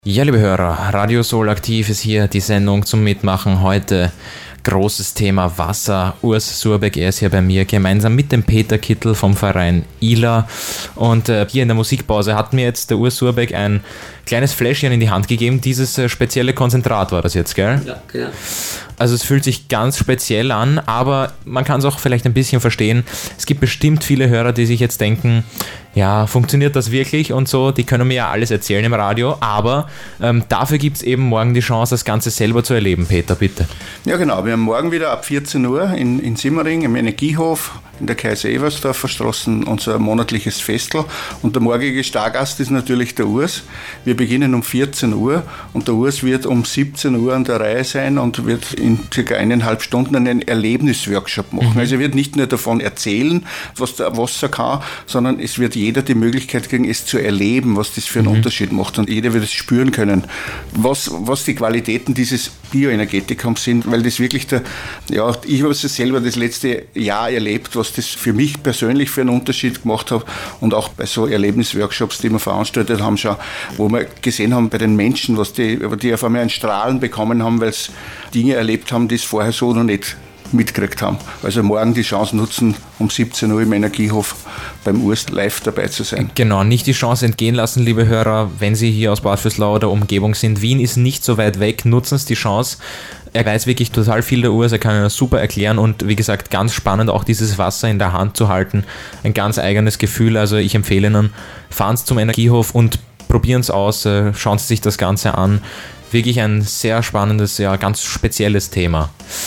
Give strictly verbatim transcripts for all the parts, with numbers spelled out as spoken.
Ja, liebe Hörer, Radio Soul Aktiv ist hier die Sendung zum Mitmachen. Heute großes Thema Wasser. Urs Surbeck, er ist hier bei mir, gemeinsam mit dem Peter Kittel vom Verein I L A. Und äh, hier in der Musikpause hat mir jetzt der Urs Surbeck ein kleines Fläschchen in die Hand gegeben. Dieses äh, spezielle Konzentrat war das jetzt, gell? Ja, genau. Also es fühlt sich ganz speziell an, aber man kann es auch vielleicht ein bisschen verstehen. Es gibt bestimmt viele Hörer, die sich jetzt denken, ja, funktioniert das wirklich und so, die können mir ja alles erzählen im Radio, aber ähm, dafür gibt es eben morgen die Chance, das Ganze selber zu erleben. Peter, bitte. Ja genau, wir haben morgen wieder ab vierzehn Uhr in, in Simmering im Energiehof in der Kaiser-Ebersdorfer Straße unser monatliches Festel und der morgige Stargast ist natürlich der Urs. Wir beginnen um vierzehn Uhr und der Urs wird um siebzehn Uhr an der Reihe sein und wird in circa eineinhalb Stunden einen Erlebnisworkshop machen. Mhm. Also er wird nicht nur davon erzählen, was der Wasser kann, sondern es wird jeder die Möglichkeit kriegen, es zu erleben, was das für einen mhm. Unterschied macht und jeder wird es spüren können, was, was die Qualitäten dieses Bioenergetikums sind, weil das wirklich der, ja, ich habe es selber das letzte Jahr erlebt, was das für mich persönlich für einen Unterschied gemacht hat und auch bei so Erlebnisworkshops, die wir veranstaltet haben, schon, wo wir gesehen haben bei den Menschen, was die, die auf einmal ein Strahlen bekommen haben, weil sie Dinge erlebt haben, die es vorher so noch nicht mitgekriegt haben. Also morgen die Chance nutzen, um siebzehn Uhr im Energiehof beim Urs live dabei zu sein. Genau, nicht die Chance entgehen lassen, liebe Hörer, wenn Sie hier aus Bad Vöslau oder Umgebung sind. Wien ist nicht so weit weg, nutzen Sie die Chance. Er weiß wirklich total viel, der Urs, er kann das super erklären und wie gesagt, ganz spannend auch dieses Wasser in der Hand zu halten. Ein ganz eigenes Gefühl, also ich empfehle Ihnen, fahren Sie zum Energiehof und probieren es aus, schauen Sie sich das Ganze an. Wirklich ein sehr spannendes, ja, ganz spezielles Thema.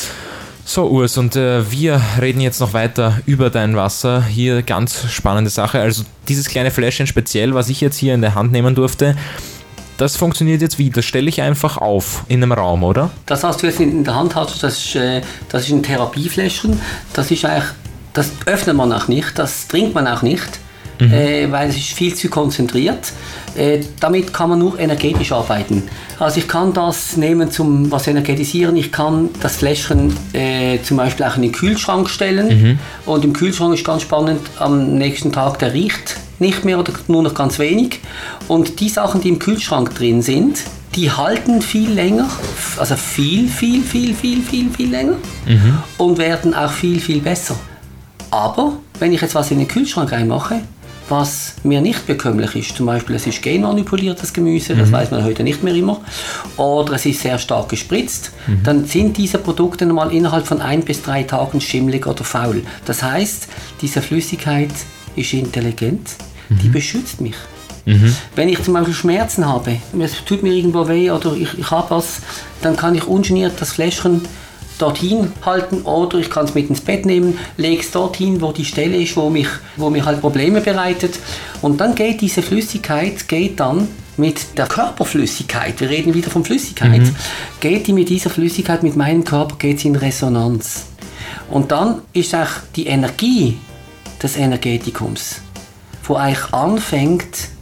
So Urs, und äh, wir reden jetzt noch weiter über dein Wasser. Hier ganz spannende Sache. Also dieses kleine Fläschchen speziell, was ich jetzt hier in der Hand nehmen durfte, das funktioniert jetzt wie? Das stelle ich einfach auf in einem Raum, oder? Das, was du jetzt in der Hand hast, das ist, äh, das ist ein Therapiefläschchen. Das ist eigentlich, das öffnet man auch nicht, das trinkt man auch nicht. Mhm. Äh, weil es ist viel zu konzentriert. Äh, damit kann man nur energetisch arbeiten. Also ich kann das nehmen zum was energetisieren. Ich kann das Fläschchen äh, zum Beispiel auch in den Kühlschrank stellen. Mhm. Und im Kühlschrank ist ganz spannend, am nächsten Tag, der riecht nicht mehr oder nur noch ganz wenig. Und die Sachen, die im Kühlschrank drin sind, die halten viel länger, also viel, viel, viel, viel, viel, viel länger mhm. und werden auch viel, viel besser. Aber wenn ich jetzt was in den Kühlschrank reinmache, was mir nicht bekömmlich ist, zum Beispiel es ist genmanipuliertes Gemüse, mhm. das weiß man heute nicht mehr immer, oder es ist sehr stark gespritzt, mhm. dann sind diese Produkte normal innerhalb von ein bis drei Tagen schimmelig oder faul. Das heißt, diese Flüssigkeit ist intelligent, mhm. die beschützt mich. Mhm. Wenn ich zum Beispiel Schmerzen habe, es tut mir irgendwo weh oder ich, ich habe was, dann kann ich ungeniert das Fläschchen dorthin halten oder ich kann es mit ins Bett nehmen, lege es dorthin, wo die Stelle ist, wo mich, wo mir halt Probleme bereitet und dann geht diese Flüssigkeit, geht dann mit der Körperflüssigkeit, wir reden wieder von Flüssigkeit, mhm. geht die mit dieser Flüssigkeit, mit meinem Körper, geht sie in Resonanz. Und dann ist auch die Energie des Energetikums, wo eigentlich anfängt,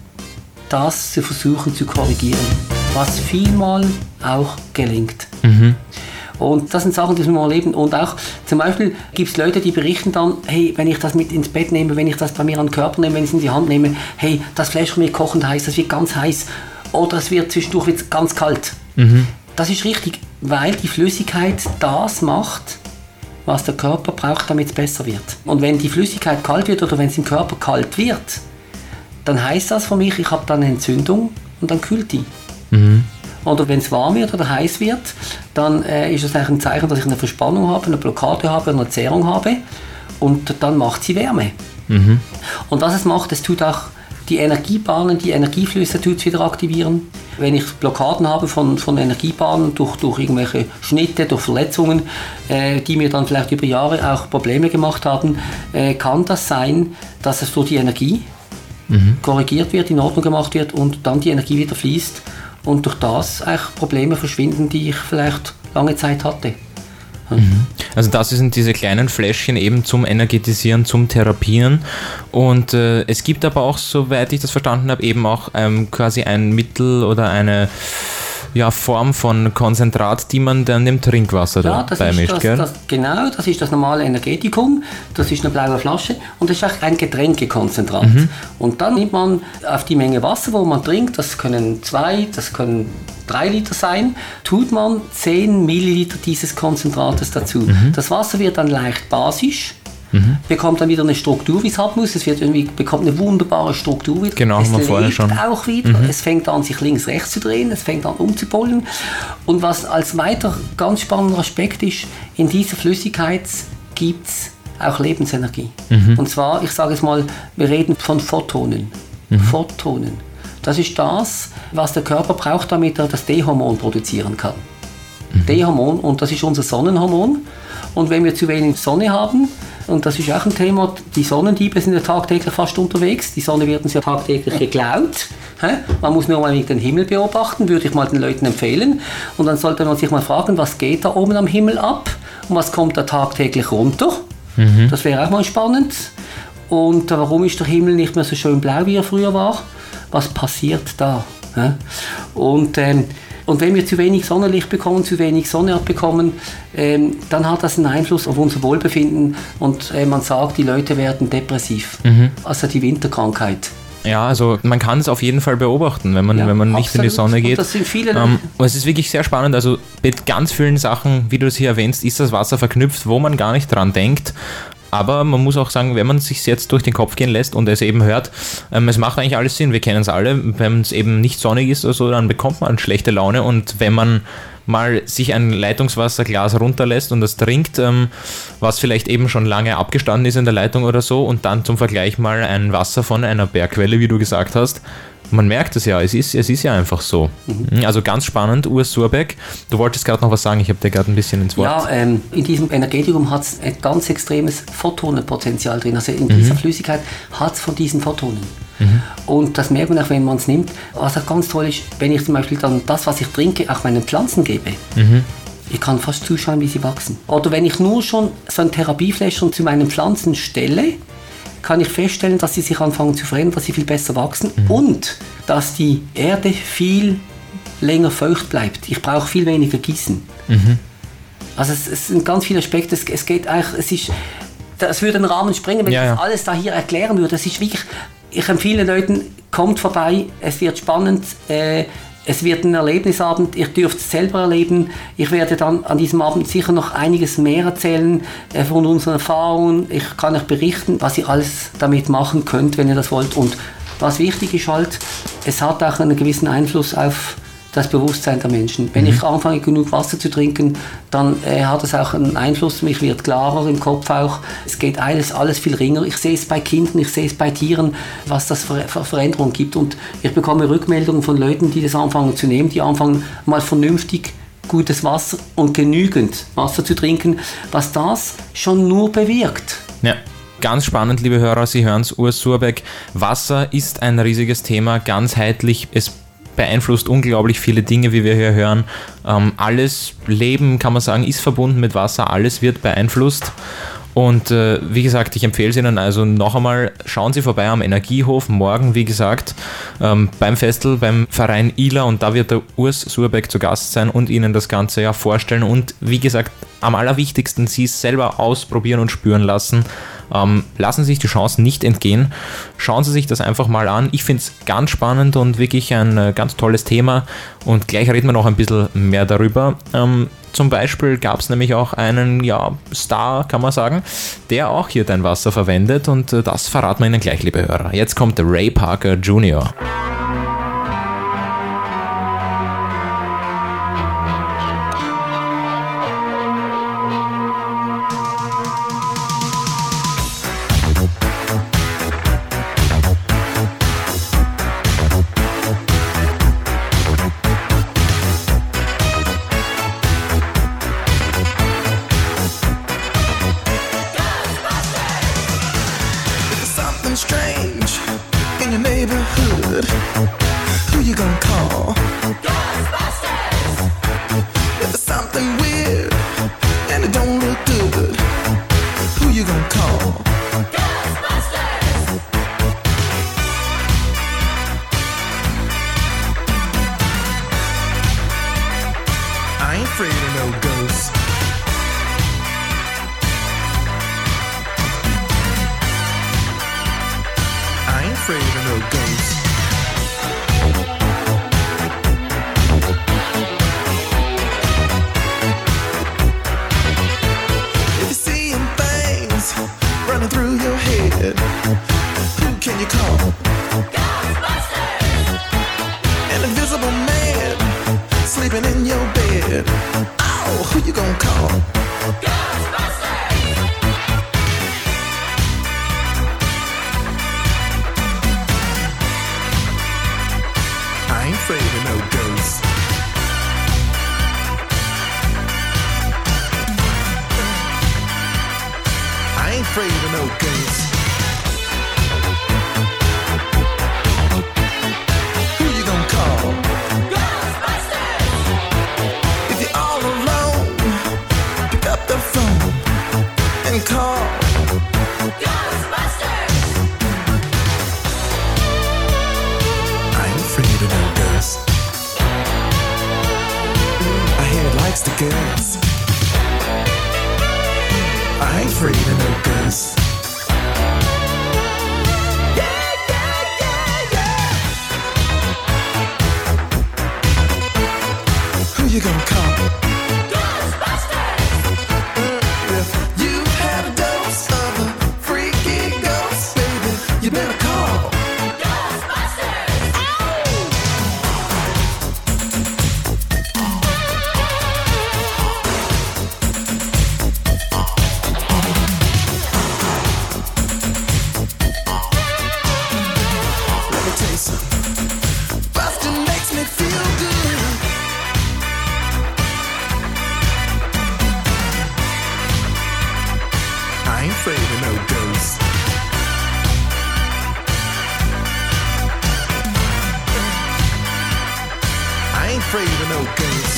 das zu versuchen zu korrigieren, was vielmal auch gelingt. Mhm. Und das sind Sachen, die wir mal erleben. Und auch zum Beispiel gibt es Leute, die berichten dann, hey, wenn ich das mit ins Bett nehme, wenn ich das bei mir an den Körper nehme, wenn ich es in die Hand nehme, hey, das Fläschchen wird kochend heiß, das wird ganz heiß oder es wird zwischendurch wird ganz kalt. Mhm. Das ist richtig, weil die Flüssigkeit das macht, was der Körper braucht, damit es besser wird. Und wenn die Flüssigkeit kalt wird oder wenn es im Körper kalt wird, dann heißt das für mich, ich habe dann eine Entzündung und dann kühlt die. Mhm. Oder wenn es warm wird oder heiß wird, dann äh, ist es eigentlich ein Zeichen, dass ich eine Verspannung habe, eine Blockade habe, eine Zerrung habe und dann macht sie Wärme. Mhm. Und was es macht, es tut auch die Energiebahnen, die Energieflüsse tut es wieder aktivieren. Wenn ich Blockaden habe von, von Energiebahnen durch, durch irgendwelche Schnitte, durch Verletzungen, äh, die mir dann vielleicht über Jahre auch Probleme gemacht haben, äh, kann das sein, dass es durch die Energie mhm. korrigiert wird, in Ordnung gemacht wird und dann die Energie wieder fließt. Und durch das eigentlich Probleme verschwinden, die ich vielleicht lange Zeit hatte. Mhm. Also das sind diese kleinen Fläschchen eben zum Energetisieren, zum Therapieren. Und äh, es gibt aber auch, soweit ich das verstanden habe, eben auch ähm, quasi ein Mittel oder eine ja, Form von Konzentrat, die man dann dem Trinkwasser ja, da beimischt, das, gell? Das, genau, das ist das normale Energetikum, das ist eine blaue Flasche und das ist auch ein Getränkekonzentrat. Mhm. Und dann nimmt man auf die Menge Wasser, wo man trinkt, das können zwei, das können drei Liter sein, tut man zehn Milliliter dieses Konzentrates dazu. Mhm. Das Wasser wird dann leicht basisch, mhm. bekommt dann wieder eine Struktur, wie es haben muss. Es wird irgendwie, bekommt eine wunderbare Struktur wieder. Genau, es haben wir vorher schon. auch wieder. Mhm. Es fängt an, sich links-rechts zu drehen, es fängt an umzupollen. Und was als weiter ganz spannender Aspekt ist, in dieser Flüssigkeit gibt es auch Lebensenergie. Mhm. Und zwar, ich sage es mal, wir reden von Photonen. Mhm. Photonen. Das ist das, was der Körper braucht, damit er das D-Hormon produzieren kann. Mhm. D-Hormon, und das ist unser Sonnenhormon. Und wenn wir zu wenig Sonne haben, und das ist auch ein Thema, die Sonnendiebe sind ja tagtäglich fast unterwegs, die Sonne wird uns ja tagtäglich geklaut. Man muss nur mal den Himmel beobachten, würde ich mal den Leuten empfehlen. Und dann sollte man sich mal fragen, was geht da oben am Himmel ab und was kommt da tagtäglich runter. Mhm. Das wäre auch mal spannend. Und warum ist der Himmel nicht mehr so schön blau, wie er früher war? Was passiert da? Und, ähm, und wenn wir zu wenig Sonnenlicht bekommen, zu wenig Sonne abbekommen, ähm, dann hat das einen Einfluss auf unser Wohlbefinden und äh, man sagt, die Leute werden depressiv. Mhm. Also die Winterkrankheit. Ja, also man kann es auf jeden Fall beobachten, wenn man, ja, wenn man nicht absolut in die Sonne geht. Und das sind viele ähm, es ist wirklich sehr spannend, also mit ganz vielen Sachen, wie du es hier erwähnst, ist das Wasser verknüpft, wo man gar nicht dran denkt. Aber man muss auch sagen, wenn man es sich jetzt durch den Kopf gehen lässt und es eben hört, ähm, es macht eigentlich alles Sinn, wir kennen es alle, wenn es eben nicht sonnig ist oder so, dann bekommt man schlechte Laune und wenn man mal sich ein Leitungswasserglas runterlässt und das trinkt, ähm, was vielleicht eben schon lange abgestanden ist in der Leitung oder so und dann zum Vergleich mal ein Wasser von einer Bergquelle, wie du gesagt hast, man merkt es ja, es ist, es ist ja einfach so. Mhm. Also ganz spannend, Urs Surbeck. Du wolltest gerade noch was sagen, ich habe dir gerade ein bisschen ins Wort. Ja, ähm, in diesem Energetikum hat es ein ganz extremes Photonenpotenzial drin. Also in dieser mhm. Flüssigkeit hat es von diesen Photonen. Mhm. Und das merkt man auch, wenn man es nimmt. Was auch ganz toll ist, wenn ich zum Beispiel dann das, was ich trinke, auch meinen Pflanzen gebe. Mhm. Ich kann fast zuschauen, wie sie wachsen. Oder wenn ich nur schon so ein Therapiefläschchen zu meinen Pflanzen stelle, kann ich feststellen, dass sie sich anfangen zu verändern, dass sie viel besser wachsen mhm. und dass die Erde viel länger feucht bleibt. Ich brauche viel weniger Gießen. Mhm. Also es, es sind ganz viele Aspekte. Es, es geht eigentlich, es ist, das würde den Rahmen sprengen, wenn ja, ich das ja. alles da hier erklären würde. Das ist wirklich, ich empfehle Leuten, kommt vorbei, es wird spannend. Äh, Es wird ein Erlebnisabend, ihr dürft es selber erleben. Ich werde dann an diesem Abend sicher noch einiges mehr erzählen äh, von unseren Erfahrungen. Ich kann euch berichten, was ihr alles damit machen könnt, wenn ihr das wollt. Und was wichtig ist halt, es hat auch einen gewissen Einfluss auf das Bewusstsein der Menschen. Wenn mhm. ich anfange, genug Wasser zu trinken, dann äh, hat es auch einen Einfluss. Mich wird klarer im Kopf auch. Es geht alles, alles viel ringer. Ich sehe es bei Kindern, ich sehe es bei Tieren, was das für, für Veränderungen gibt. Und ich bekomme Rückmeldungen von Leuten, die das anfangen zu nehmen, die anfangen mal vernünftig gutes Wasser und genügend Wasser zu trinken, was das schon nur bewirkt. Ja. Ganz spannend, liebe Hörer, Sie hören es, Urs Surbeck. Wasser ist ein riesiges Thema, ganzheitlich. Es beeinflusst unglaublich viele Dinge, wie wir hier hören. Ähm, alles Leben, kann man sagen, ist verbunden mit Wasser, alles wird beeinflusst. Und äh, wie gesagt, ich empfehle es Ihnen also noch einmal, schauen Sie vorbei am Energiehof, morgen, wie gesagt, ähm, beim Festl, beim Verein I L A, und da wird der Urs Surbeck zu Gast sein und Ihnen das Ganze ja vorstellen und wie gesagt, am allerwichtigsten, Sie es selber ausprobieren und spüren lassen. Ähm, lassen Sie sich die Chance nicht entgehen. Schauen Sie sich das einfach mal an. Ich finde es ganz spannend und wirklich ein äh, ganz tolles Thema. Und gleich reden wir noch ein bisschen mehr darüber. Ähm, zum Beispiel gab es nämlich auch einen ja, Star, kann man sagen, der auch hier dein Wasser verwendet. Und äh, das verraten wir Ihnen gleich, liebe Hörer. Jetzt kommt der Ray Parker Junior strange in your neighborhood. ain't afraid of no ghosts. I ain't afraid of no ghosts. If you're seeing things running through your head, who can you call? Ghostbusters! An invisible man sleeping in your bed. Oh, who you gonna call? Ghostbusters! I ain't afraid of no ghosts. I ain't afraid of no ghosts. Who you gonna call? Ghostbusters! If you're all alone, pick up the phone and call Ghostbusters! I ain't afraid of no ghosts. I hear it likes the girls. I ain't afraid of no ghosts. Yeah, yeah, yeah, yeah. Who you gonna call? Ghostbusters! If you had a dose of a freaky ghost, baby, you better call Ghostbusters! Let me tell you something. Bustin' makes me feel good. I ain't afraid of no ghosts. I ain't afraid of no ghosts.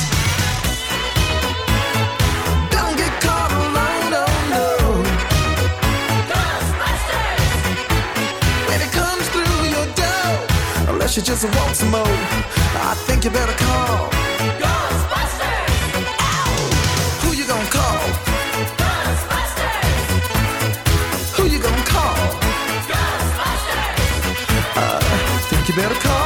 Don't get caught alone, oh no. Ghostbusters! When it comes through your door, unless you just want some more, I think you better call Ghostbusters! Ow! Who you gonna call? Ghostbusters! Who you gonna call? Ghostbusters! I think you better call